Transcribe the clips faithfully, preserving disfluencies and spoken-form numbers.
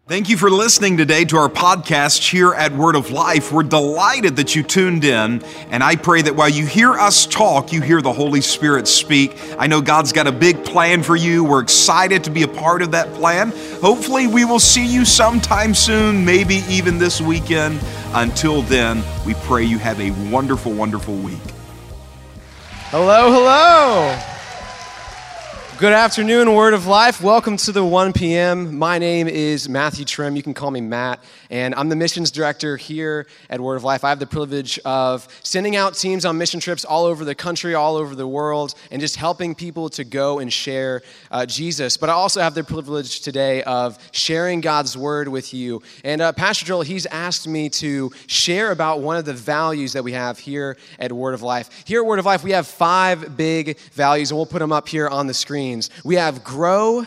Thank you for listening today to our podcast here at Word of Life. We're delighted that you tuned in, and I pray that while you hear us talk, you hear the Holy Spirit speak. I know God's got a big plan for you. We're excited to be a part of that plan. Hopefully, we will see you sometime soon, maybe even this weekend. Until then, we pray you have a wonderful, wonderful week. Hello, hello. Good afternoon, Word of Life. Welcome to the one p.m. My name is Matthew Trim. You can call me Matt, and I'm the missions director here at Word of Life. I have the privilege of sending out teams on mission trips all over the country, all over the world, and just helping people to go and share uh, Jesus. But I also have the privilege today of sharing God's Word with you. And uh, Pastor Joel, he's asked me to share about one of the values that we have here at Word of Life. Here at Word of Life, we have five big values, and we'll put them up here on the screen. We have grow,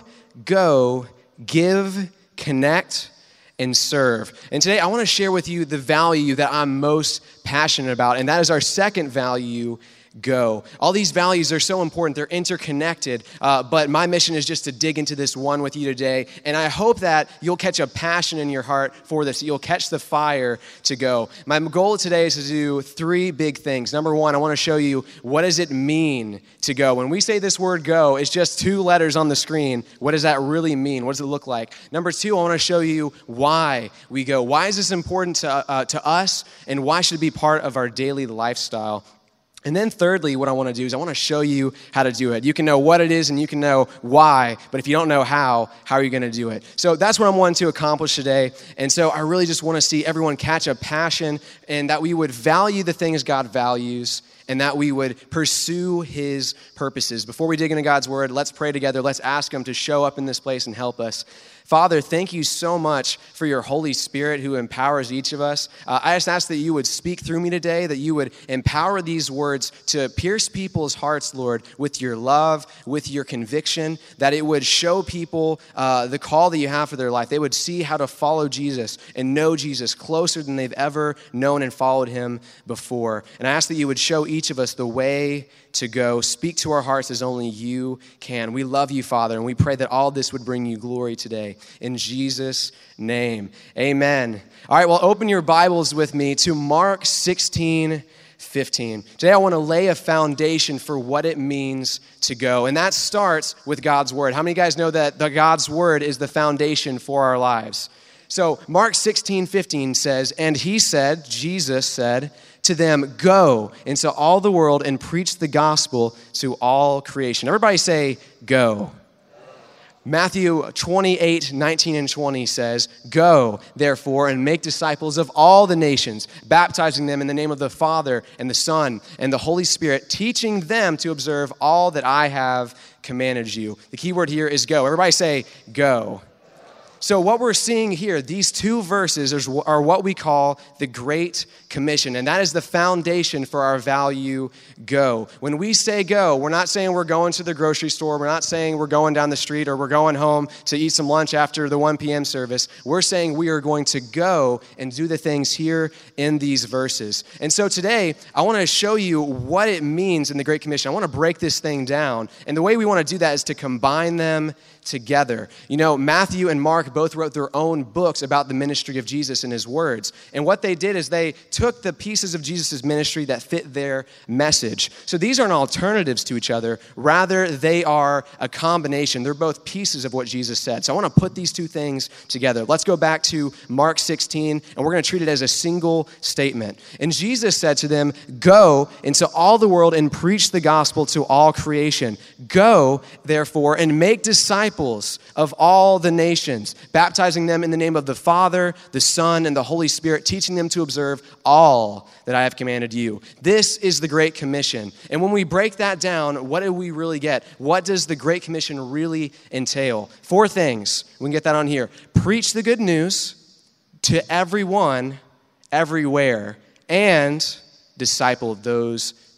go, give, connect, and serve. And today I want to share with you the value that I'm most passionate about, and that is our second value, go. All these values are so important. They're interconnected, uh, but my mission is just to dig into this one with you today, and I hope that you'll catch a passion in your heart for this. You'll catch the fire to go. My goal today is to do three big things. Number one, I want to show you what does it mean to go. When we say this word go, it's just two letters on the screen. What does that really mean? What does it look like? Number two, I want to show you why we go. Why is this important to, uh, to us, and why should it be part of our daily lifestyle? And then thirdly, what I want to do is I want to show you how to do it. You can know what it is and you can know why, but if you don't know how, how are you going to do it? So that's what I'm wanting to accomplish today. And so I really just want to see everyone catch a passion, and that we would value the things God values, and that we would pursue His purposes. Before we dig into God's Word, let's pray together. Let's ask Him to show up in this place and help us. Father, thank you so much for your Holy Spirit who empowers each of us. Uh, I just ask that you would speak through me today, that you would empower these words to pierce people's hearts, Lord, with your love, with your conviction, that it would show people uh, the call that you have for their life. They would see how to follow Jesus and know Jesus closer than they've ever known and followed Him before. And I ask that you would show each of us the way to go. Speak to our hearts as only you can. We love you, Father, and we pray that all this would bring you glory today. In Jesus' name, amen. All right, well, open your Bibles with me to Mark sixteen fifteen. Today I want to lay a foundation for what it means to go, and that starts with God's Word. How many of you guys know that the God's Word is the foundation for our lives? So Mark sixteen fifteen says, "And he said," Jesus said, "to them, go into all the world and preach the gospel to all creation." Everybody say, go. Matthew twenty-eight, nineteen and twenty says, "Go, therefore, and make disciples of all the nations, baptizing them in the name of the Father and the Son and the Holy Spirit, teaching them to observe all that I have commanded you." The key word here is go. Everybody say, go. So what we're seeing here, these two verses are what we call the Great Commission, and that is the foundation for our value, go. When we say go, we're not saying we're going to the grocery store, we're not saying we're going down the street, or we're going home to eat some lunch after the one p.m. service. We're saying we are going to go and do the things here in these verses. And so today, I want to show you what it means in the Great Commission. I want to break this thing down, and the way we want to do that is to combine them together. You know, Matthew and Mark both wrote their own books about the ministry of Jesus and his words. And what they did is they took the pieces of Jesus' ministry that fit their message. So these aren't alternatives to each other. Rather, they are a combination. They're both pieces of what Jesus said. So I want to put these two things together. Let's go back to Mark sixteen, and we're going to treat it as a single statement. And Jesus said to them, "Go into all the world and preach the gospel to all creation. Go, therefore, and make disciples of all the nations, baptizing them in the name of the Father, the Son, and the Holy Spirit, teaching them to observe all that I have commanded you." This is the Great Commission. And when we break that down, what do we really get? What does the Great Commission really entail? Four things. We can get that on here. Preach the good news to everyone, everywhere, and disciple those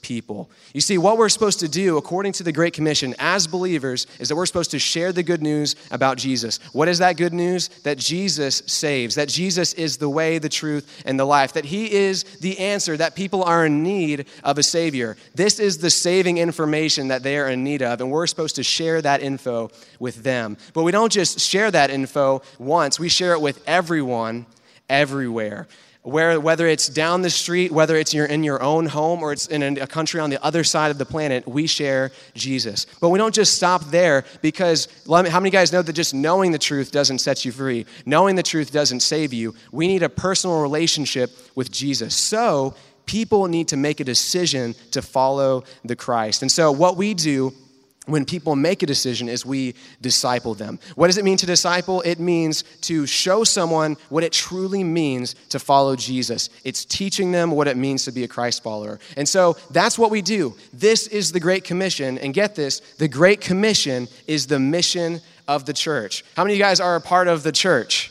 people. You see, what we're supposed to do, according to the Great Commission, as believers, is that we're supposed to share the good news about Jesus. What is that good news? That Jesus saves, that Jesus is the way, the truth, and the life, that he is the answer, that people are in need of a Savior. This is the saving information that they are in need of, and we're supposed to share that info with them. But we don't just share that info once, we share it with everyone, everywhere. Where, whether it's down the street, whether it's you're in your own home, or it's in a country on the other side of the planet, we share Jesus. But we don't just stop there, because how many of you guys know that just knowing the truth doesn't set you free? Knowing the truth doesn't save you. We need a personal relationship with Jesus. So people need to make a decision to follow the Christ. And so what we do when people make a decision is we disciple them. What does it mean to disciple? It means to show someone what it truly means to follow Jesus. It's teaching them what it means to be a Christ follower. And so that's what we do. This is the Great Commission. And get this, the Great Commission is the mission of the church. How many of you guys are a part of the church?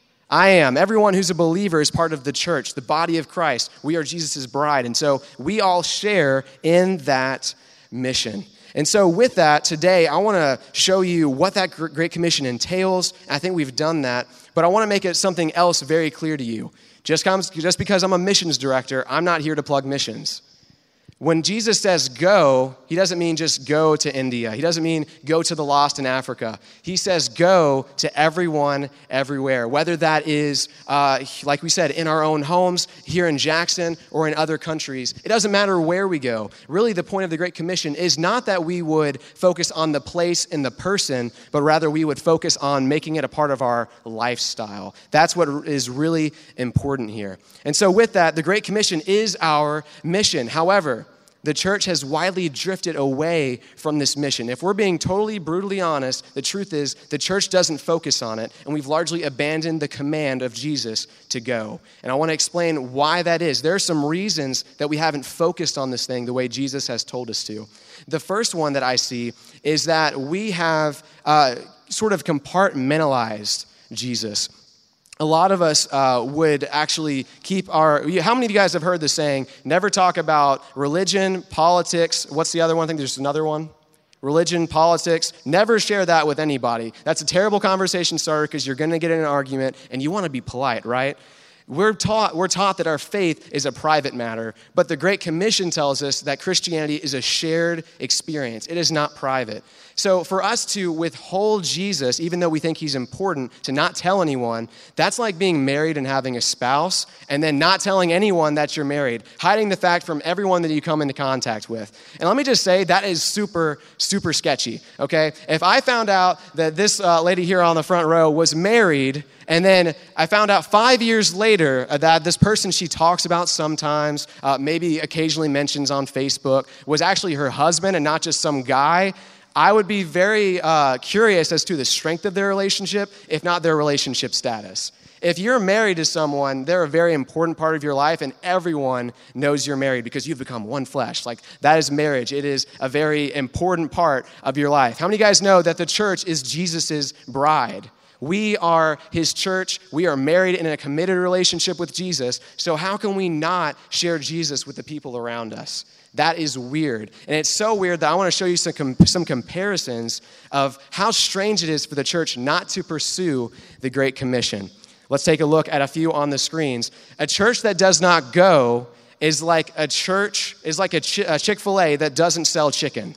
I am. Everyone who's a believer is part of the church, the body of Christ. We are Jesus' bride. And so we all share in that mission. And so with that, today, I want to show you what that Great Commission entails. I think we've done that, but I want to make it something else very clear to you. Just, comes, just because I'm a missions director, I'm not here to plug missions. When Jesus says go, he doesn't mean just go to India. He doesn't mean go to the lost in Africa. He says go to everyone, everywhere, whether that is, uh, like we said, in our own homes, here in Jackson, or in other countries. It doesn't matter where we go. Really, the point of the Great Commission is not that we would focus on the place and the person, but rather we would focus on making it a part of our lifestyle. That's what is really important here. And so with that, the Great Commission is our mission. However, the church has widely drifted away from this mission. If we're being totally, brutally honest, the truth is the church doesn't focus on it, and we've largely abandoned the command of Jesus to go. And I want to explain why that is. There are some reasons that we haven't focused on this thing the way Jesus has told us to. The first one that I see is that we have uh, sort of compartmentalized Jesus. A lot of us uh, would actually keep our, how many of you guys have heard the saying, never talk about religion, politics, what's the other one? I think there's another one. Religion, politics, never share that with anybody. That's a terrible conversation starter because you're going to get in an argument and you want to be polite, right? We're taught, we're taught that our faith is a private matter, but the Great Commission tells us that Christianity is a shared experience. It is not private. So for us to withhold Jesus, even though we think he's important, to not tell anyone, that's like being married and having a spouse and then not telling anyone that you're married, hiding the fact from everyone that you come into contact with. And let me just say, that is super, super sketchy, okay? If I found out that this uh, lady here on the front row was married, and then I found out five years later that this person she talks about sometimes, uh, maybe occasionally mentions on Facebook, was actually her husband and not just some guy, I would be very uh, curious as to the strength of their relationship, if not their relationship status. If you're married to someone, they're a very important part of your life, and everyone knows you're married because you've become one flesh. Like, that is marriage. It is a very important part of your life. How many of you guys know that the church is Jesus' bride? We are his church. We are married in a committed relationship with Jesus. So how can we not share Jesus with the people around us? That is weird. And it's so weird that I want to show you some com- some comparisons of how strange it is for the church not to pursue the Great Commission. Let's take a look at a few on the screens. A church that does not go is like a church, is like a, Ch- a Chick-fil-A that doesn't sell chicken.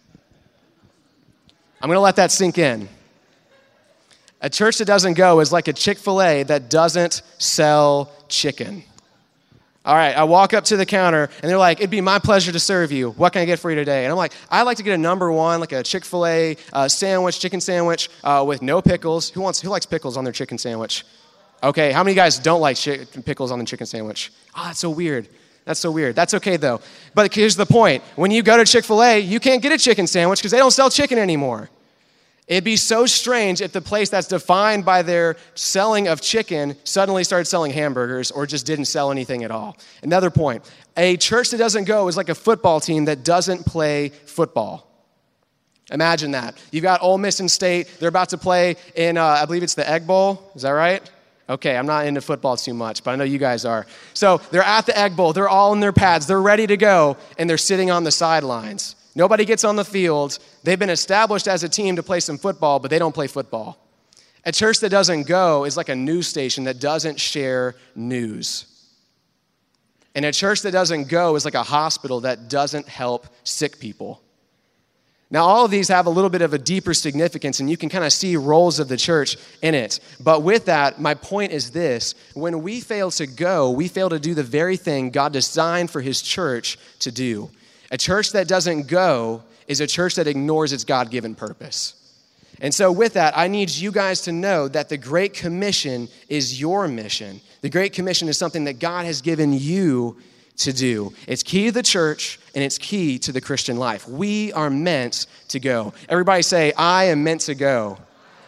I'm going to let that sink in. A church that doesn't go is like a Chick-fil-A that doesn't sell chicken. All right, I walk up to the counter, and they're like, it'd be my pleasure to serve you. What can I get for you today? And I'm like, I'd like to get a number one, like a Chick-fil-A uh, sandwich, chicken sandwich uh, with no pickles. Who wants? Who likes pickles on their chicken sandwich? Okay, how many guys don't like chi- pickles on the chicken sandwich? Oh, that's so weird. That's so weird. That's okay, though. But here's the point. When you go to Chick-fil-A, you can't get a chicken sandwich because they don't sell chicken anymore. It'd be so strange if the place that's defined by their selling of chicken suddenly started selling hamburgers or just didn't sell anything at all. Another point, a church that doesn't go is like a football team that doesn't play football. Imagine that. You've got Ole Miss and State. They're about to play in, uh, I believe it's the Egg Bowl. Is that right? Okay, I'm not into football too much, but I know you guys are. So they're at the Egg Bowl. They're all in their pads. They're ready to go, and they're sitting on the sidelines. Nobody gets on the field. They've been established as a team to play some football, but they don't play football. A church that doesn't go is like a news station that doesn't share news. And a church that doesn't go is like a hospital that doesn't help sick people. Now, all of these have a little bit of a deeper significance, and you can kind of see roles of the church in it. But with that, my point is this. When we fail to go, we fail to do the very thing God designed for his church to do. A church that doesn't go is a church that ignores its God-given purpose. And so with that, I need you guys to know that the Great Commission is your mission. The Great Commission is something that God has given you to do. It's key to the church, and it's key to the Christian life. We are meant to go. Everybody say, I am meant to go.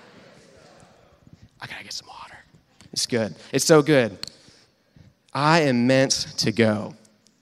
I gotta get some water. It's good. It's so good. I am meant to go.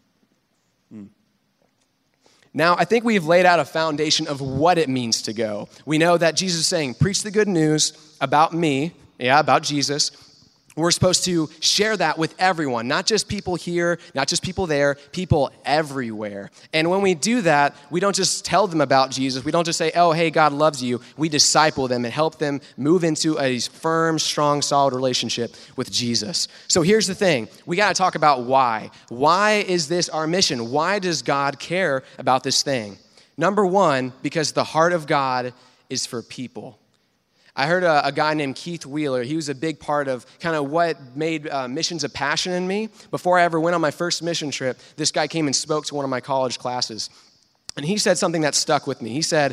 Now, I think we've laid out a foundation of what it means to go. We know that Jesus is saying, preach the good news about me, yeah, about Jesus. We're supposed to share that with everyone, not just people here, not just people there, people everywhere. And when we do that, we don't just tell them about Jesus. We don't just say, oh, hey, God loves you. We disciple them and help them move into a firm, strong, solid relationship with Jesus. So here's the thing. We got to talk about why. Why is this our mission? Why does God care about this thing? Number one, because the heart of God is for people. I heard a, a guy named Keith Wheeler. He was a big part of kind of what made uh, missions a passion in me. Before I ever went on my first mission trip, this guy came and spoke to one of my college classes. And he said something that stuck with me. He said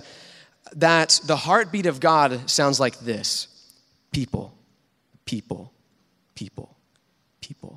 that the heartbeat of God sounds like this: people, people, people, people.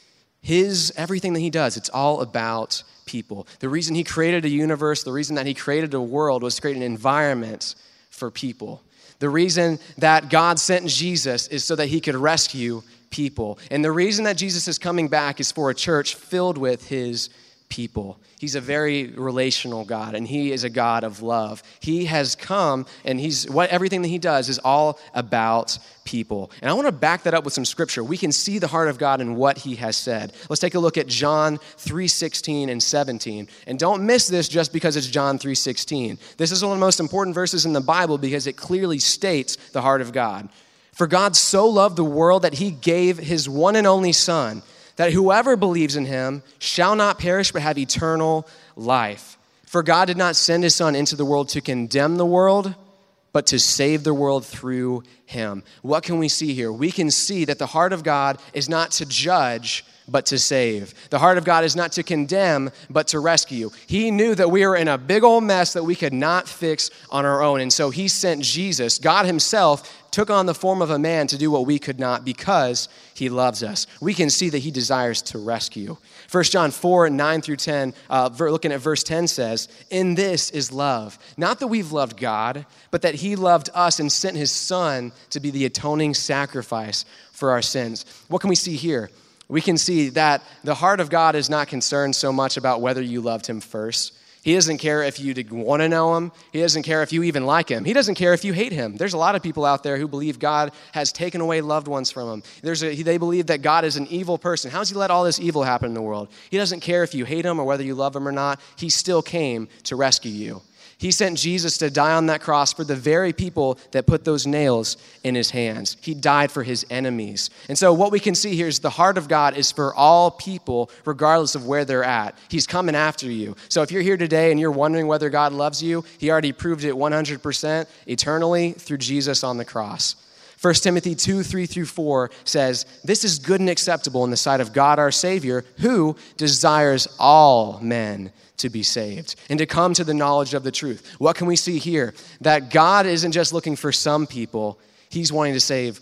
His, everything that he does, it's all about people. The reason he created a universe, the reason that he created a world was to create an environment for people. The reason that God sent Jesus is so that he could rescue people. And the reason that Jesus is coming back is for a church filled with his people. He's a very relational God, and he is a God of love. He has come, and he's what everything that he does is all about people. And I want to back that up with some scripture. We can see the heart of God in what he has said. Let's take a look at John three sixteen and seventeen. And don't miss this just because it's John three sixteen. This is one of the most important verses in the Bible because it clearly states the heart of God. For God so loved the world that he gave his one and only Son, that whoever believes in him shall not perish but have eternal life. For God did not send his Son into the world to condemn the world, but to save the world through him. What can we see here? We can see that the heart of God is not to judge, but to save. The heart of God is not to condemn, but to rescue. He knew that we were in a big old mess that we could not fix on our own. And so he sent Jesus. God himself took on the form of a man to do what we could not because he loves us. We can see that he desires to rescue. First John four, nine through ten, uh, looking at verse ten says, in this is love. Not that we've loved God, but that he loved us and sent his Son to be the atoning sacrifice for our sins. What can we see here? We can see that the heart of God is not concerned so much about whether you loved him first. He doesn't care if you want to know him. He doesn't care if you even like him. He doesn't care if you hate him. There's a lot of people out there who believe God has taken away loved ones from them. There's a, they believe that God is an evil person. How does he let all this evil happen in the world? He doesn't care if you hate him or whether you love him or not. He still came to rescue you. He sent Jesus to die on that cross for the very people that put those nails in his hands. He died for his enemies. And so what we can see here is the heart of God is for all people, regardless of where they're at. He's coming after you. So if you're here today and you're wondering whether God loves you, he already proved it one hundred percent eternally through Jesus on the cross. First Timothy two, three through four says, this is good and acceptable in the sight of God our Savior, who desires all men to be saved and to come to the knowledge of the truth. What can we see here? That God isn't just looking for some people. He's wanting to save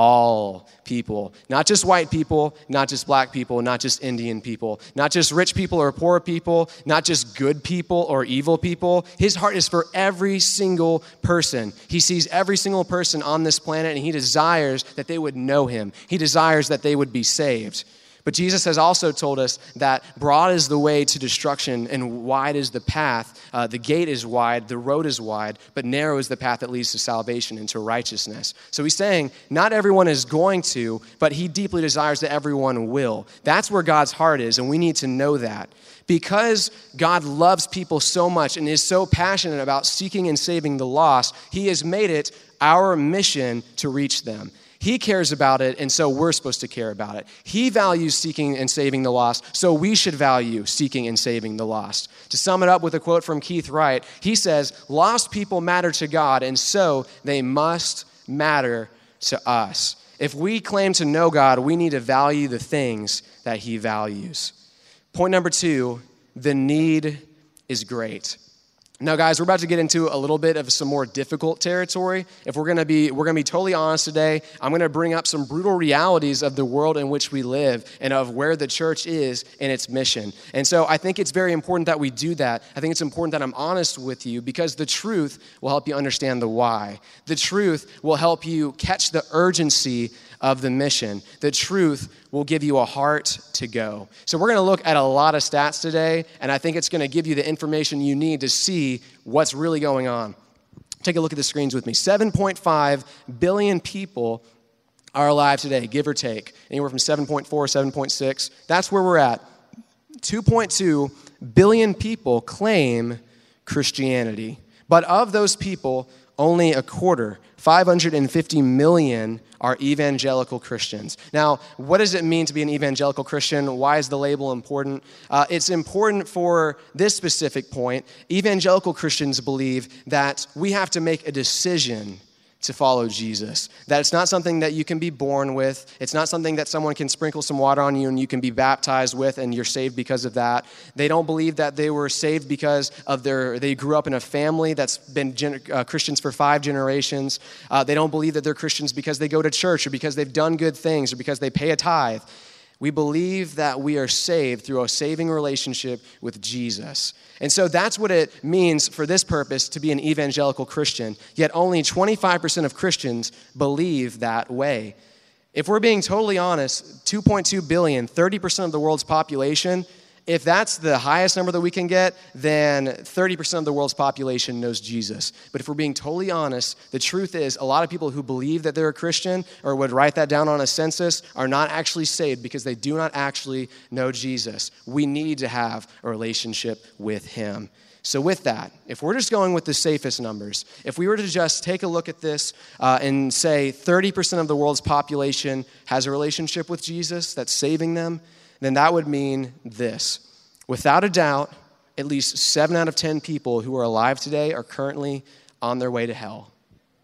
all people, not just white people, not just black people, not just Indian people, not just rich people or poor people, not just good people or evil people. His heart is for every single person. He sees every single person on this planet, and he desires that they would know him. He desires that they would be saved. But Jesus has also told us that broad is the way to destruction and wide is the path. Uh, the gate is wide, the road is wide, but narrow is the path that leads to salvation and to righteousness. So he's saying not everyone is going to, but he deeply desires that everyone will. That's where God's heart is, and we need to know that. Because God loves people so much and is so passionate about seeking and saving the lost, he has made it our mission to reach them. He cares about it, and so we're supposed to care about it. He values seeking and saving the lost, so we should value seeking and saving the lost. To sum it up with a quote from Keith Wright, he says, "Lost people matter to God, and so they must matter to us." If we claim to know God, we need to value the things that he values. Point number two, the need is great. Now, guys, we're about to get into a little bit of some more difficult territory. If we're gonna be, we're gonna be totally honest today, I'm gonna bring up some brutal realities of the world in which we live and of where the church is in its mission. And so I think it's very important that we do that. I think it's important that I'm honest with you because the truth will help you understand the why. The truth will help you catch the urgency of the mission. The truth will give you a heart to go. So we're going to look at a lot of stats today, and I think it's going to give you the information you need to see what's really going on. Take a look at the screens with me. seven point five billion people are alive today, give or take. Anywhere from seven point four, seven point six. That's where we're at. two point two billion people claim Christianity. But of those people, only a quarter, five hundred fifty million, are evangelical Christians. Now, what does it mean to be an evangelical Christian? Why is the label important? Uh, it's important for this specific point. Evangelical Christians believe that we have to make a decision to follow Jesus. That it's not something that you can be born with. It's not something that someone can sprinkle some water on you and you can be baptized with and you're saved because of that. They don't believe that they were saved because of their, they grew up in a family that's been gen, uh, Christians for five generations. Uh, they don't believe that they're Christians because they go to church or because they've done good things or because they pay a tithe. We believe that we are saved through a saving relationship with Jesus. And so that's what it means for this purpose to be an evangelical Christian. Yet only twenty-five percent of Christians believe that way. If we're being totally honest, two point two billion, thirty percent of the world's population, if that's the highest number that we can get, then thirty percent of the world's population knows Jesus. But if we're being totally honest, the truth is a lot of people who believe that they're a Christian or would write that down on a census are not actually saved because they do not actually know Jesus. We need to have a relationship with him. So with that, if we're just going with the safest numbers, if we were to just take a look at this uh, and say thirty percent of the world's population has a relationship with Jesus that's saving them, then that would mean this. Without a doubt, at least seven out of ten people who are alive today are currently on their way to hell.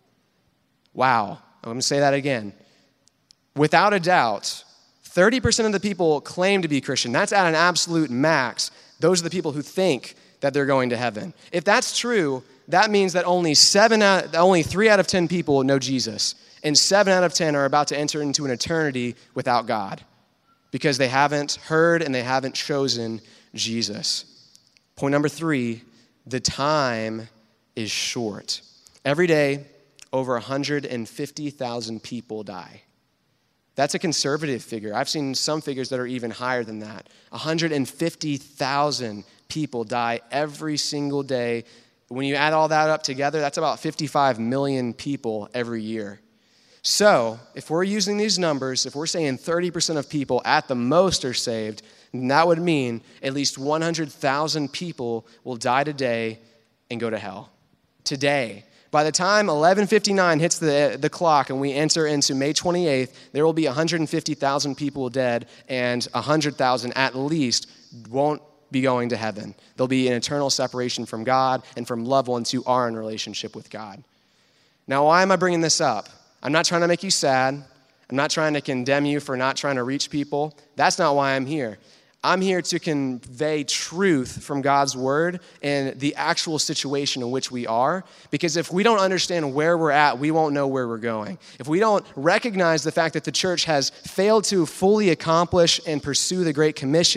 Wow. I'm going to say that again. Without a doubt, thirty percent of the people claim to be Christian. That's at an absolute max. Those are the people who think that they're going to heaven. If that's true, that means that only seven out, only three out of ten people know Jesus, and seven out of ten are about to enter into an eternity without God, because they haven't heard and they haven't chosen Jesus. Point number three, the time is short. Every day, over one hundred fifty thousand people die. That's a conservative figure. I've seen some figures that are even higher than that. one hundred fifty thousand people die every single day. When you add all that up together, that's about fifty-five million people every year. So, if we're using these numbers, if we're saying thirty percent of people at the most are saved, then that would mean at least one hundred thousand people will die today and go to hell. Today. By the time eleven fifty-nine hits the, the clock and we enter into May twenty-eighth, there will be one hundred fifty thousand people dead and one hundred thousand at least won't be going to heaven. There'll be an eternal separation from God and from loved ones who are in relationship with God. Now, why am I bringing this up? I'm not trying to make you sad. I'm not trying to condemn you for not trying to reach people. That's not why I'm here. I'm here to convey truth from God's word and the actual situation in which we are. Because if we don't understand where we're at, we won't know where we're going. If we don't recognize the fact that the church has failed to fully accomplish and pursue the Great Commission,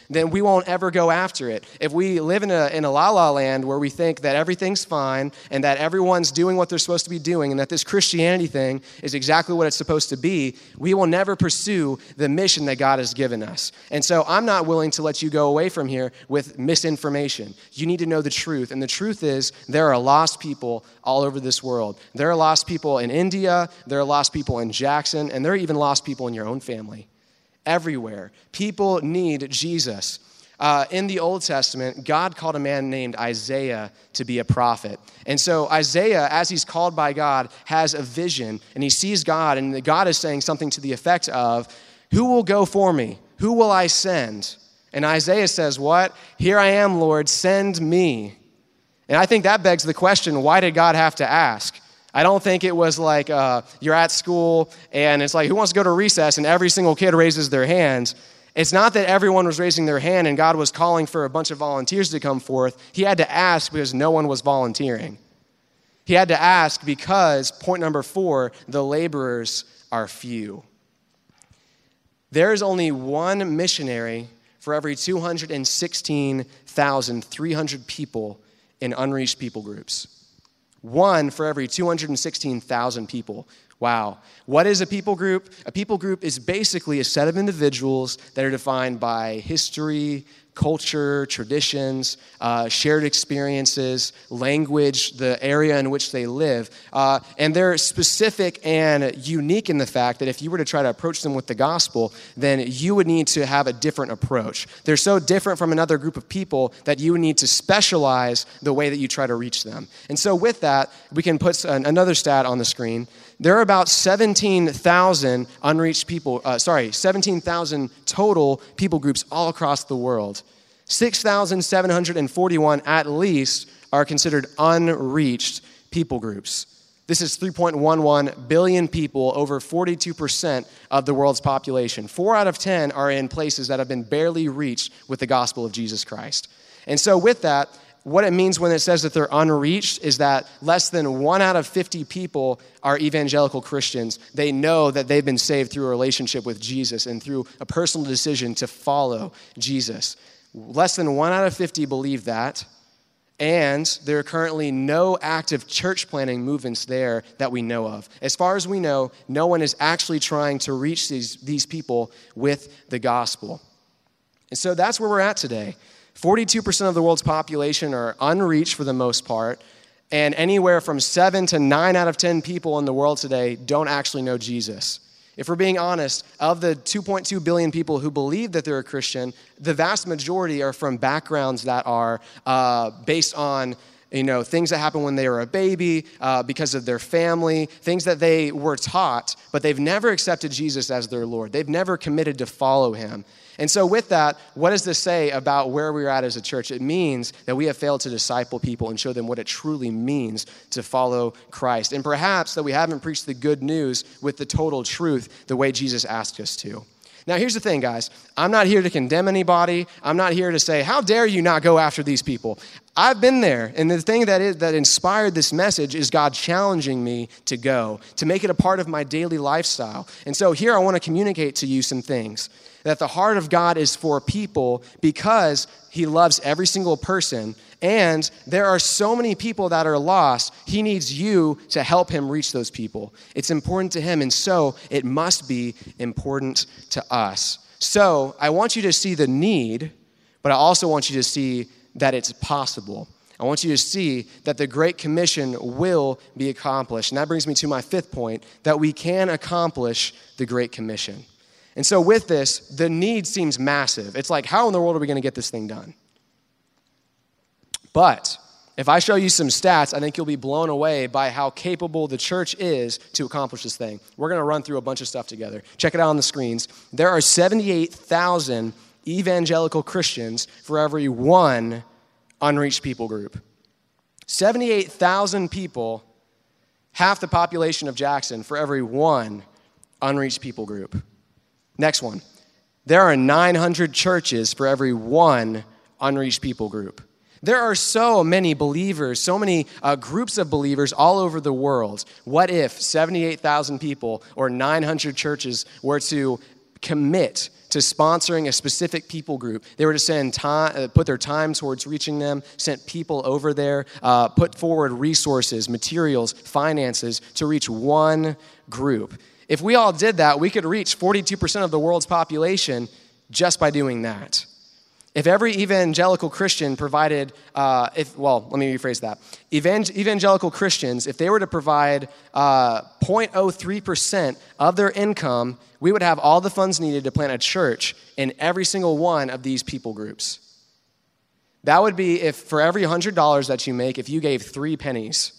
then we won't ever go after it. If we live in a in a la-la land where we think that everything's fine and that everyone's doing what they're supposed to be doing and that this Christianity thing is exactly what it's supposed to be, we will never pursue the mission that God has given us. And so I'm not willing to let you go away from here with misinformation. You need to know the truth. And the truth is there are lost people all over this world. There are lost people in India, there are lost people in Jackson, and there are even lost people in your own family. Everywhere. People need Jesus. Uh, in the Old Testament, God called a man named Isaiah to be a prophet. And so Isaiah, as he's called by God, has a vision, and he sees God, and God is saying something to the effect of, who will go for me? Who will I send? And Isaiah says, what? Here I am, Lord, send me. And I think that begs the question, why did God have to ask? I don't think it was like uh, you're at school and it's like, who wants to go to recess? And every single kid raises their hands. It's not that everyone was raising their hand and God was calling for a bunch of volunteers to come forth. He had to ask because no one was volunteering. He had to ask because, point number four, the laborers are few. There is only one missionary for every two hundred sixteen thousand three hundred people in unreached people groups. One for every two hundred sixteen thousand people. Wow. What is a people group? A people group is basically a set of individuals that are defined by history, culture, traditions, uh, shared experiences, language, the area in which they live. Uh, and they're specific and unique in the fact that if you were to try to approach them with the gospel, then you would need to have a different approach. They're so different from another group of people that you would need to specialize the way that you try to reach them. And so with that, we can put another stat on the screen. There are about seventeen thousand unreached people, uh, sorry, seventeen thousand total people groups all across the world. six thousand seven hundred forty-one at least are considered unreached people groups. This is three point one one billion people, over forty-two percent of the world's population. Four out of ten are in places that have been barely reached with the gospel of Jesus Christ. And so with that, what it means when it says that they're unreached is that less than one out of fifty people are evangelical Christians. They know that they've been saved through a relationship with Jesus and through a personal decision to follow Jesus. Less than one out of fifty believe that, and there are currently no active church planting movements there that we know of. As far as we know, no one is actually trying to reach these, these people with the gospel. And so that's where we're at today. forty-two percent of the world's population are unreached for the most part, and anywhere from seven to nine out of ten people in the world today don't actually know Jesus. If we're being honest, of the two point two billion people who believe that they're a Christian, the vast majority are from backgrounds that are uh, based on you know, things that happened when they were a baby, uh, because of their family, things that they were taught, but they've never accepted Jesus as their Lord. They've never committed to follow him. And so with that, what does this say about where we're at as a church? It means that we have failed to disciple people and show them what it truly means to follow Christ. And perhaps that we haven't preached the good news with the total truth the way Jesus asked us to. Now, here's the thing, guys. I'm not here to condemn anybody. I'm not here to say, how dare you not go after these people? I've been there, and the thing that is, that inspired this message is God challenging me to go, to make it a part of my daily lifestyle. And so here I want to communicate to you some things, that the heart of God is for people because he loves every single person, and there are so many people that are lost, he needs you to help him reach those people. It's important to him, and so it must be important to us. So I want you to see the need, but I also want you to see that it's possible. I want you to see that the Great Commission will be accomplished. And that brings me to my fifth point, that we can accomplish the Great Commission. And so with this, the need seems massive. It's like, how in the world are we going to get this thing done? But if I show you some stats, I think you'll be blown away by how capable the church is to accomplish this thing. We're going to run through a bunch of stuff together. Check it out on the screens. There are seventy-eight thousand evangelical Christians for every one unreached people group. seventy-eight thousand people, half the population of Jackson, for every one unreached people group. Next one. There are nine hundred churches for every one unreached people group. There are so many believers, so many uh, groups of believers all over the world. What if seventy-eight thousand people or nine hundred churches were to commit to sponsoring a specific people group. They were to send time, uh, put their time towards reaching them, sent people over there, uh, put forward resources, materials, finances to reach one group. If we all did that, we could reach forty-two percent of the world's population just by doing that. If every evangelical Christian provided, uh, if well, let me rephrase that. Evang- evangelical Christians, if they were to provide uh, zero point zero three percent of their income, we would have all the funds needed to plant a church in every single one of these people groups. That would be if for every one hundred dollars that you make, if you gave three pennies.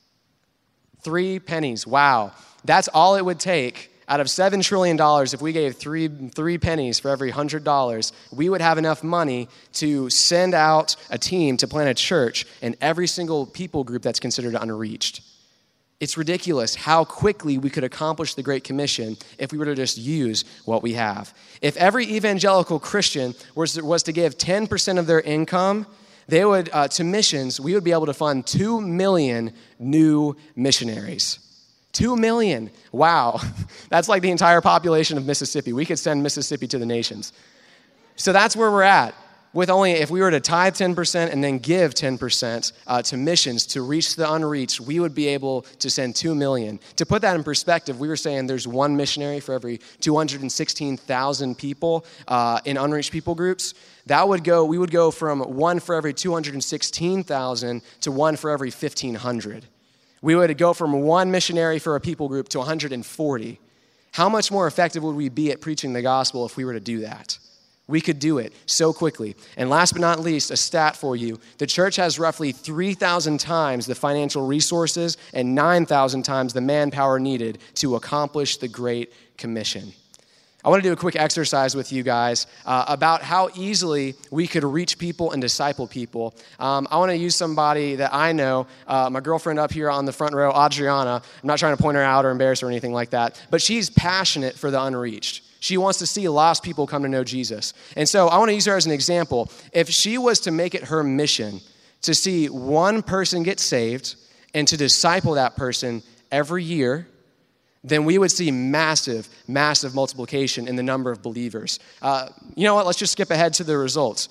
Three pennies, wow. That's all it would take. Out of seven trillion dollars, if we gave three, three pennies for every one hundred dollars, we would have enough money to send out a team to plant a church in every single people group that's considered unreached. It's ridiculous how quickly we could accomplish the Great Commission if we were to just use what we have. If every evangelical Christian was, was to give ten percent of their income, they would uh, to missions, we would be able to fund two million new missionaries. Two million. Wow. That's like the entire population of Mississippi. We could send Mississippi to the nations. So that's where we're at. With only, if we were to tithe ten percent and then give ten percent uh, to missions to reach the unreached, we would be able to send two million. To put that in perspective, we were saying there's one missionary for every two hundred sixteen thousand people uh, in unreached people groups. That would go, we would go from one for every two hundred sixteen thousand to one for every fifteen hundred. We would go from one missionary for a people group to one hundred forty. How much more effective would we be at preaching the gospel if we were to do that? We could do it so quickly. And last but not least, a stat for you. The church has roughly three thousand times the financial resources and nine thousand times the manpower needed to accomplish the Great Commission. I want to do a quick exercise with you guys uh, about how easily we could reach people and disciple people. Um, I want to use somebody that I know, uh, my girlfriend up here on the front row, Adriana. I'm not trying to point her out or embarrass her or anything like that, but she's passionate for the unreached. She wants to see lost people come to know Jesus. And so I want to use her as an example. If she was to make it her mission to see one person get saved and to disciple that person every year, then we would see massive, massive multiplication in the number of believers. Uh, you know what? Let's just skip ahead to the results.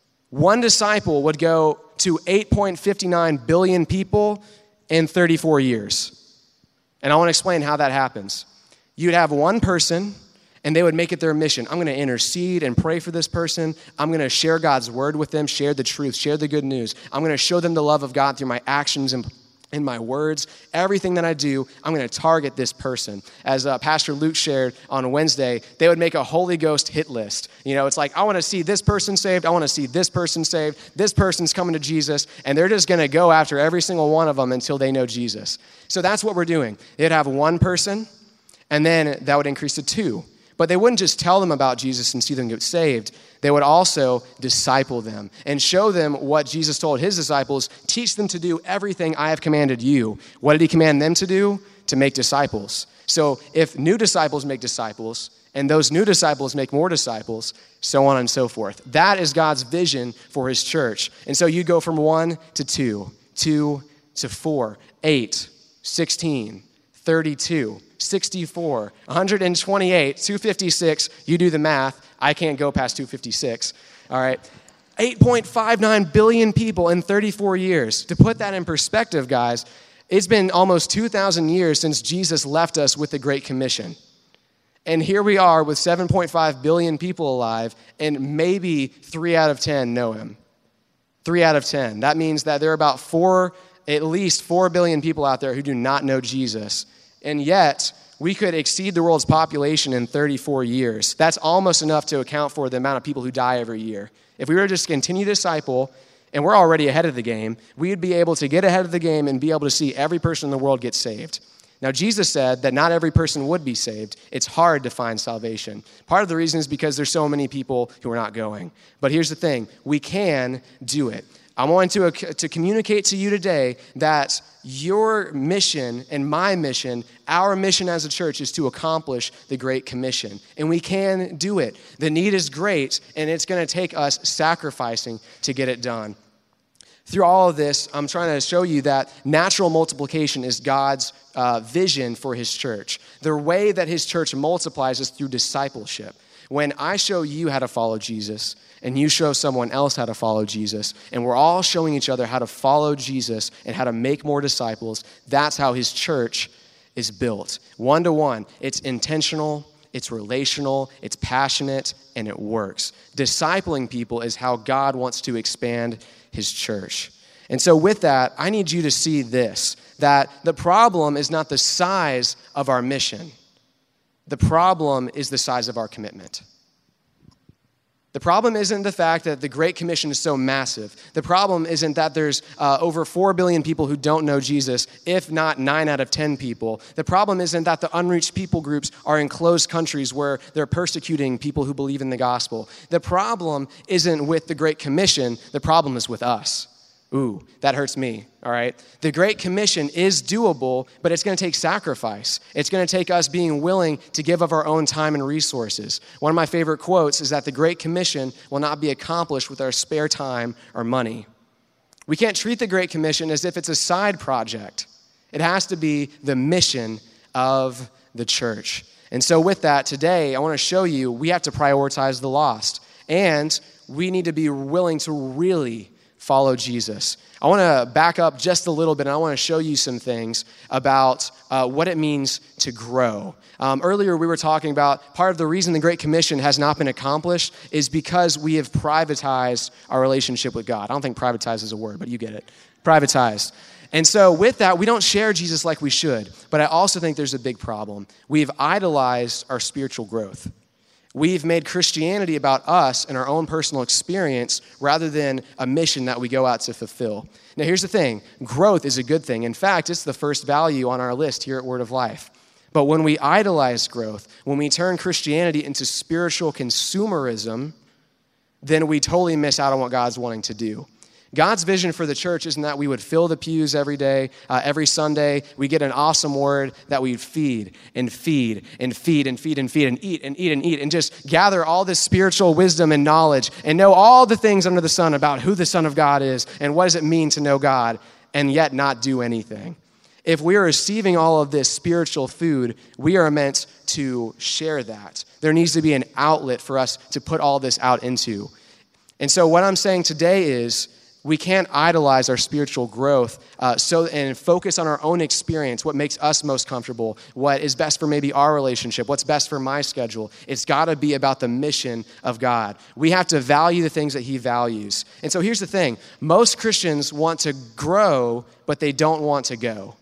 One disciple would go to eight point five nine billion people in thirty-four years. And I want to explain how that happens. You'd have one person, and they would make it their mission. I'm going to intercede and pray for this person. I'm going to share God's word with them, share the truth, share the good news. I'm going to show them the love of God through my actions and in my words. Everything that I do, I'm going to target this person. As uh, Pastor Luke shared on Wednesday, they would make a Holy Ghost hit list. You know, it's like, I want to see this person saved. I want to see this person saved. This person's coming to Jesus. And they're just going to go after every single one of them until they know Jesus. So that's what we're doing. They'd have one person, and then that would increase to two. But they wouldn't just tell them about Jesus and see them get saved. They would also disciple them and show them what Jesus told his disciples, teach them to do everything I have commanded you. What did he command them to do? To make disciples. So if new disciples make disciples, and those new disciples make more disciples, so on and so forth. That is God's vision for his church. And so you go from one to two, two to four, eight, sixteen, thirty-two, sixty-four, one hundred twenty-eight, two hundred fifty-six. You do the math. I can't go past two hundred fifty-six. All right. eight point five nine billion people in thirty-four years. To put that in perspective, guys, it's been almost two thousand years since Jesus left us with the Great Commission. And here we are with seven point five billion people alive, and maybe three out of ten know him. Three out of ten. That means that there are about four, at least four billion people out there who do not know Jesus. And yet, we could exceed the world's population in thirty-four years. That's almost enough to account for the amount of people who die every year. If we were to just continue to disciple, and we're already ahead of the game, we would be able to get ahead of the game and be able to see every person in the world get saved. Now, Jesus said that not every person would be saved. It's hard to find salvation. Part of the reason is because there's so many people who are not going. But here's the thing. We can do it. I want to, to communicate to you today that your mission and my mission, our mission as a church, is to accomplish the Great Commission. And we can do it. The need is great, and it's going to take us sacrificing to get it done. Through all of this, I'm trying to show you that natural multiplication is God's uh, vision for his church. The way that his church multiplies is through discipleship. When I show you how to follow Jesus, and you show someone else how to follow Jesus, and we're all showing each other how to follow Jesus and how to make more disciples, that's how his church is built. One to one. It's intentional, it's relational, it's passionate, and it works. Discipling people is how God wants to expand his church. And so with that, I need you to see this, that the problem is not the size of our mission. The problem is the size of our commitment. The problem isn't the fact that the Great Commission is so massive. The problem isn't that there's uh, over four billion people who don't know Jesus, if not nine out of ten people. The problem isn't that the unreached people groups are in closed countries where they're persecuting people who believe in the gospel. The problem isn't with the Great Commission. The problem is with us. Ooh, that hurts me, all right? The Great Commission is doable, but it's going to take sacrifice. It's going to take us being willing to give of our own time and resources. One of my favorite quotes is that the Great Commission will not be accomplished with our spare time or money. We can't treat the Great Commission as if it's a side project. It has to be the mission of the church. And so with that, today, I want to show you we have to prioritize the lost, and we need to be willing to really follow Jesus. I want to back up just a little bit, and I want to show you some things about uh, what it means to grow. Um, earlier, we were talking about part of the reason the Great Commission has not been accomplished is because we have privatized our relationship with God. I don't think privatized is a word, but you get it. Privatized. And so with that, we don't share Jesus like we should, but I also think there's a big problem. We've idolized our spiritual growth. We've made Christianity about us and our own personal experience rather than a mission that we go out to fulfill. Now, here's the thing. Growth is a good thing. In fact, it's the first value on our list here at Word of Life. But when we idolize growth, when we turn Christianity into spiritual consumerism, then we totally miss out on what God's wanting to do. God's vision for the church isn't that we would fill the pews every day, uh, every Sunday. We get an awesome word that we'd feed and feed and feed and feed and feed and eat and eat and eat and just gather all this spiritual wisdom and knowledge and know all the things under the sun about who the Son of God is and what does it mean to know God and yet not do anything. If we are receiving all of this spiritual food, we are meant to share that. There needs to be an outlet for us to put all this out into. And so what I'm saying today is, we can't idolize our spiritual growth uh, so and focus on our own experience, what makes us most comfortable, what is best for maybe our relationship, what's best for my schedule. It's got to be about the mission of God. We have to value the things that he values. And so here's the thing. Most Christians want to grow, but they don't want to go.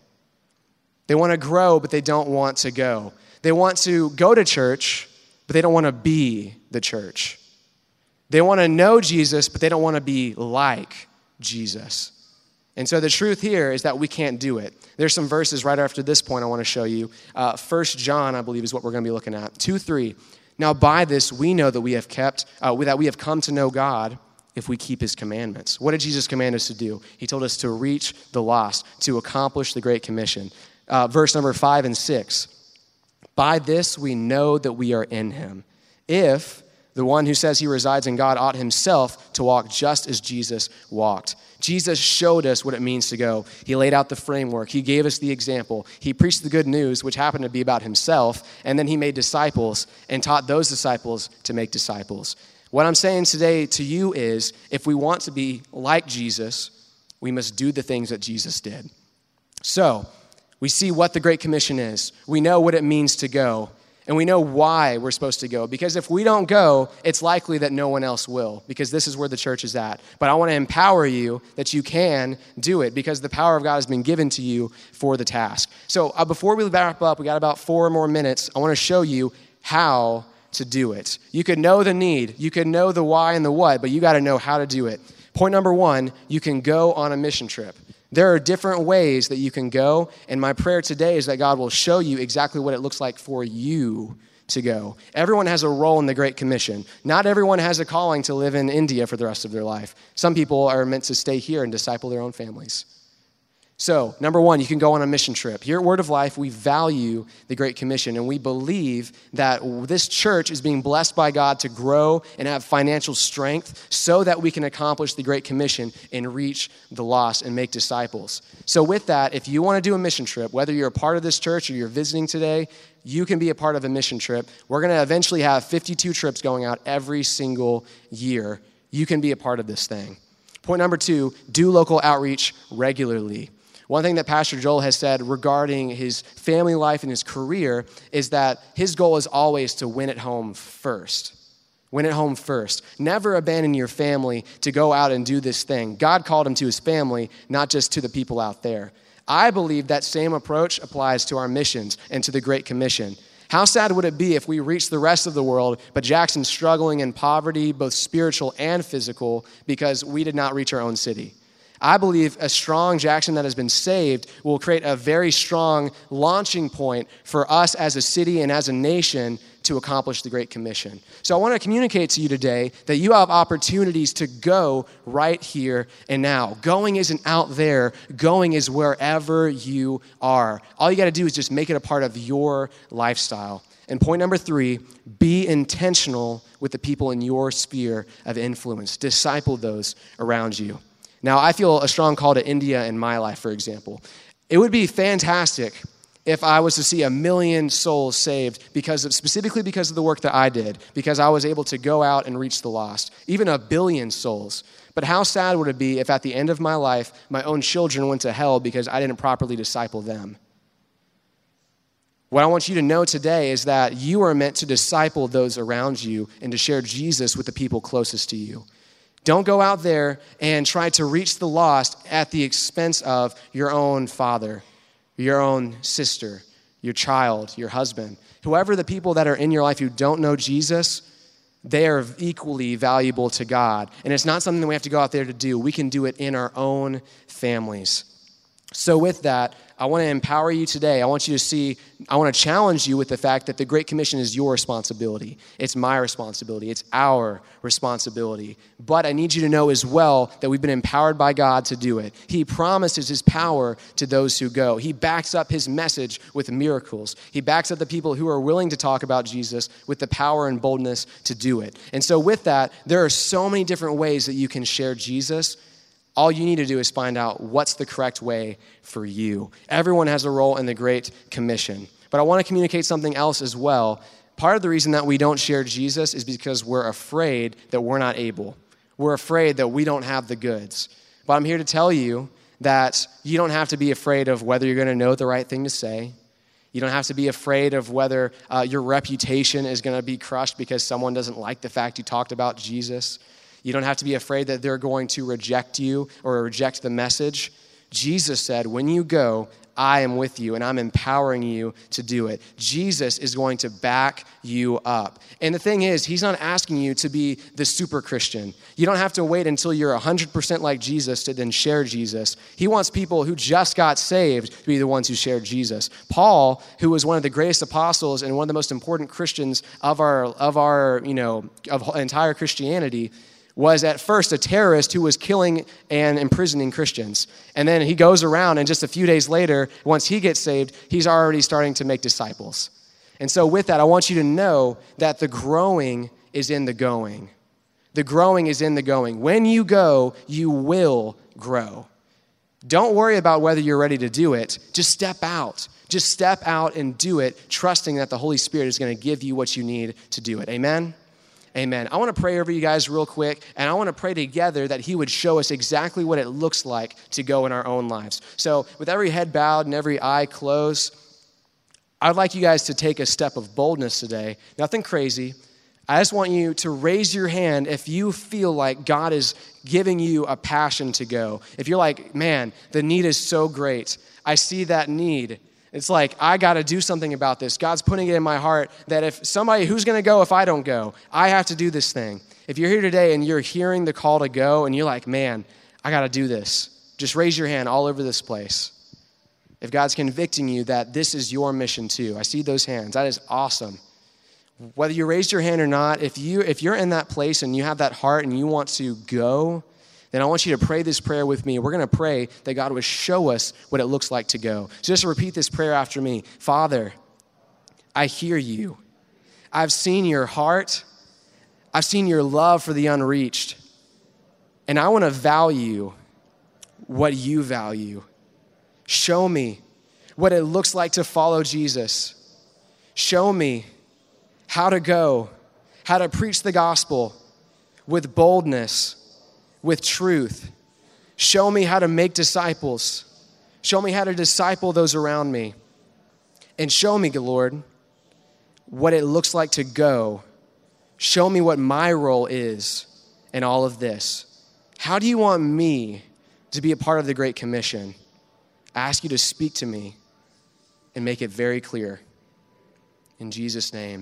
They want to grow, but they don't want to go. They want to go to church, but they don't want to be the church. They want to know Jesus, but they don't want to be like Jesus. And so the truth here is that we can't do it. There's some verses right after this point I want to show you. Uh, First John, I believe, is what we're going to be looking at. two three. Now by this we know that we have kept, uh, that we have come to know God if we keep his commandments. What did Jesus command us to do? He told us to reach the lost, to accomplish the Great Commission. Uh, verse number five and six. By this we know that we are in him. If the one who says he resides in God ought himself to walk just as Jesus walked. Jesus showed us what it means to go. He laid out the framework. He gave us the example. He preached the good news, which happened to be about himself, and then he made disciples and taught those disciples to make disciples. What I'm saying today to you is, if we want to be like Jesus, we must do the things that Jesus did. So, we see what the Great Commission is. We know what it means to go. And we know why we're supposed to go. Because if we don't go, it's likely that no one else will. Because this is where the church is at. But I want to empower you that you can do it. Because the power of God has been given to you for the task. So uh, before we wrap up, we got about four more minutes. I want to show you how to do it. You could know the need. You could know the why and the what. But you got to know how to do it. Point number one, you can go on a mission trip. There are different ways that you can go, and my prayer today is that God will show you exactly what it looks like for you to go. Everyone has a role in the Great Commission. Not everyone has a calling to live in India for the rest of their life. Some people are meant to stay here and disciple their own families. So, number one, you can go on a mission trip. Here at Word of Life, we value the Great Commission, and we believe that this church is being blessed by God to grow and have financial strength so that we can accomplish the Great Commission and reach the lost and make disciples. So with that, if you want to do a mission trip, whether you're a part of this church or you're visiting today, you can be a part of a mission trip. We're going to eventually have fifty-two trips going out every single year. You can be a part of this thing. Point number two, do local outreach regularly. One thing that Pastor Joel has said regarding his family life and his career is that his goal is always to win at home first. Win at home first. Never abandon your family to go out and do this thing. God called him to his family, not just to the people out there. I believe that same approach applies to our missions and to the Great Commission. How sad would it be if we reached the rest of the world, but Jackson's struggling in poverty, both spiritual and physical, because we did not reach our own city? I believe a strong Jackson that has been saved will create a very strong launching point for us as a city and as a nation to accomplish the Great Commission. So I want to communicate to you today that you have opportunities to go right here and now. Going isn't out there. Going is wherever you are. All you got to do is just make it a part of your lifestyle. And point number three, be intentional with the people in your sphere of influence. Disciple those around you. Now, I feel a strong call to India in my life, for example. It would be fantastic if I was to see a million souls saved because of, specifically because of the work that I did, because I was able to go out and reach the lost, even a billion souls. But how sad would it be if at the end of my life, my own children went to hell because I didn't properly disciple them? What I want you to know today is that you are meant to disciple those around you and to share Jesus with the people closest to you. Don't go out there and try to reach the lost at the expense of your own father, your own sister, your child, your husband. Whoever the people that are in your life who don't know Jesus, they are equally valuable to God. And it's not something that we have to go out there to do. We can do it in our own families. So with that, I want to empower you today. I want you to see, I want to challenge you with the fact that the Great Commission is your responsibility. It's my responsibility. It's our responsibility. But I need you to know as well that we've been empowered by God to do it. He promises his power to those who go. He backs up his message with miracles. He backs up the people who are willing to talk about Jesus with the power and boldness to do it. And so with that, there are so many different ways that you can share Jesus. All you need to do is find out what's the correct way for you. Everyone has a role in the Great Commission. But I want to communicate something else as well. Part of the reason that we don't share Jesus is because we're afraid that we're not able. We're afraid that we don't have the goods. But I'm here to tell you that you don't have to be afraid of whether you're going to know the right thing to say. You don't have to be afraid of whether uh, your reputation is going to be crushed because someone doesn't like the fact you talked about Jesus. You don't have to be afraid that they're going to reject you or reject the message. Jesus said, when you go, I am with you and I'm empowering you to do it. Jesus is going to back you up. And the thing is, he's not asking you to be the super Christian. You don't have to wait until you're one hundred percent like Jesus to then share Jesus. He wants people who just got saved to be the ones who share Jesus. Paul, who was one of the greatest apostles and one of the most important Christians of our, of our, you know, of entire Christianity, was at first a terrorist who was killing and imprisoning Christians. And then he goes around, and just a few days later, once he gets saved, he's already starting to make disciples. And so with that, I want you to know that the growing is in the going. The growing is in the going. When you go, you will grow. Don't worry about whether you're ready to do it. Just step out. Just step out and do it, trusting that the Holy Spirit is going to give you what you need to do it. Amen? Amen. I want to pray over you guys real quick, and I want to pray together that he would show us exactly what it looks like to go in our own lives. So with every head bowed and every eye closed, I'd like you guys to take a step of boldness today. Nothing crazy. I just want you to raise your hand if you feel like God is giving you a passion to go. If you're like, man, the need is so great. I see that need. It's like, I got to do something about this. God's putting it in my heart that if somebody, who's going to go if I don't go? I have to do this thing. If you're here today and you're hearing the call to go and you're like, man, I got to do this, just raise your hand all over this place. If God's convicting you that this is your mission too. I see those hands. That is awesome. Whether you raised your hand or not, if, you, if you're in that place and you have that heart and you want to go, then I want you to pray this prayer with me. We're going to pray that God would show us what it looks like to go. So just repeat this prayer after me. Father, I hear you. I've seen your heart. I've seen your love for the unreached. And I want to value what you value. Show me what it looks like to follow Jesus. Show me how to go, how to preach the gospel with boldness, with truth. Show me how to make disciples. Show me how to disciple those around me. And show me, Lord, what it looks like to go. Show me what my role is in all of this. How do you want me to be a part of the Great Commission? I ask you to speak to me and make it very clear. In Jesus' name,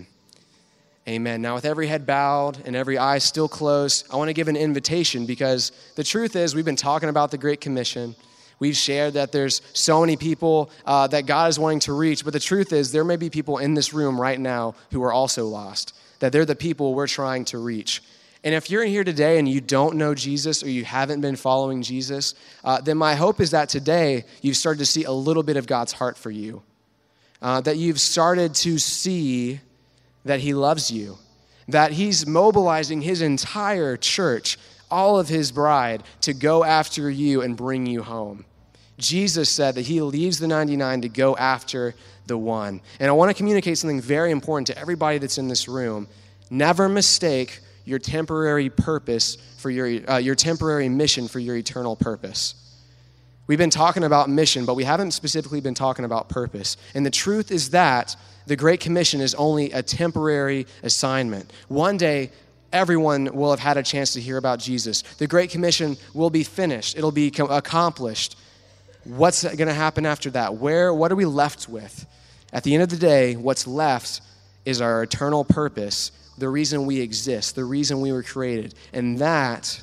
amen. Now, with every head bowed and every eye still closed, I want to give an invitation because the truth is we've been talking about the Great Commission. We've shared that there's so many people uh, that God is wanting to reach, but the truth is there may be people in this room right now who are also lost, that they're the people we're trying to reach. And if you're in here today and you don't know Jesus or you haven't been following Jesus, uh, then my hope is that today you've started to see a little bit of God's heart for you, uh, that you've started to see that he loves you, that he's mobilizing his entire church, all of his bride, to go after you and bring you home. Jesus said that he leaves the ninety-nine to go after the one. And I want to communicate something very important to everybody that's in this room. Never mistake your temporary purpose for your, uh, your temporary mission for your eternal purpose. We've been talking about mission, but we haven't specifically been talking about purpose. And the truth is that the Great Commission is only a temporary assignment. One day, everyone will have had a chance to hear about Jesus. The Great Commission will be finished. It'll be accomplished. What's going to happen after that? Where, what are we left with? At the end of the day, what's left is our eternal purpose, the reason we exist, the reason we were created, and that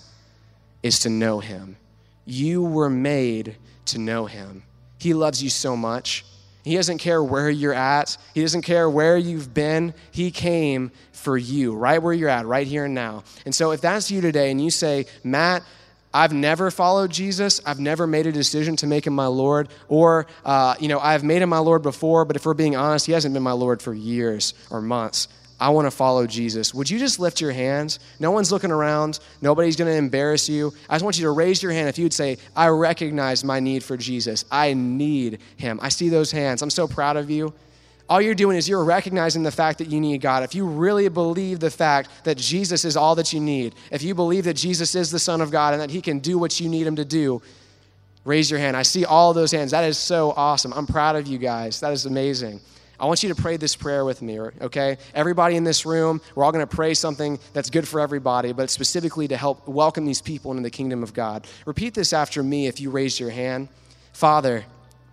is to know him. You were made to know him. He loves you so much. He doesn't care where you're at. He doesn't care where you've been. He came for you, right where you're at, right here and now. And so if that's you today and you say, Matt, I've never followed Jesus. I've never made a decision to make him my Lord. Or, uh, you know, I've made him my Lord before, but if we're being honest, he hasn't been my Lord for years or months. I want to follow Jesus. Would you just lift your hands? No one's looking around. Nobody's going to embarrass you. I just want you to raise your hand if you would say, I recognize my need for Jesus. I need him. I see those hands. I'm so proud of you. All you're doing is you're recognizing the fact that you need God. If you really believe the fact that Jesus is all that you need, if you believe that Jesus is the Son of God and that he can do what you need him to do, raise your hand. I see all those hands. That is so awesome. I'm proud of you guys. That is amazing. I want you to pray this prayer with me, okay? Everybody in this room, we're all going to pray something that's good for everybody, but specifically to help welcome these people into the kingdom of God. Repeat this after me if you raised your hand. Father,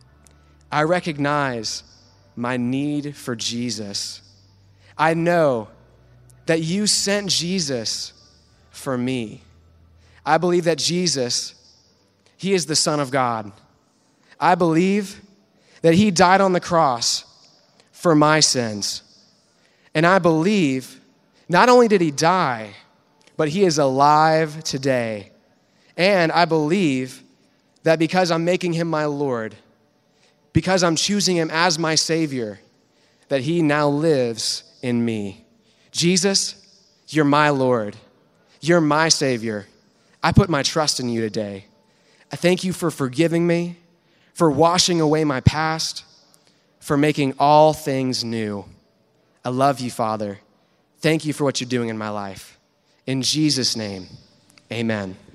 I recognize my need for Jesus. I know that you sent Jesus for me. I believe that Jesus, he is the Son of God. I believe that he died on the cross for my sins. And I believe not only did he die, but he is alive today. And I believe that because I'm making him my Lord, because I'm choosing him as my Savior, that he now lives in me. Jesus, you're my Lord. You're my Savior. I put my trust in you today. I thank you for forgiving me, for washing away my past, for making all things new. I love you, Father. Thank you for what you're doing in my life. In Jesus' name, amen.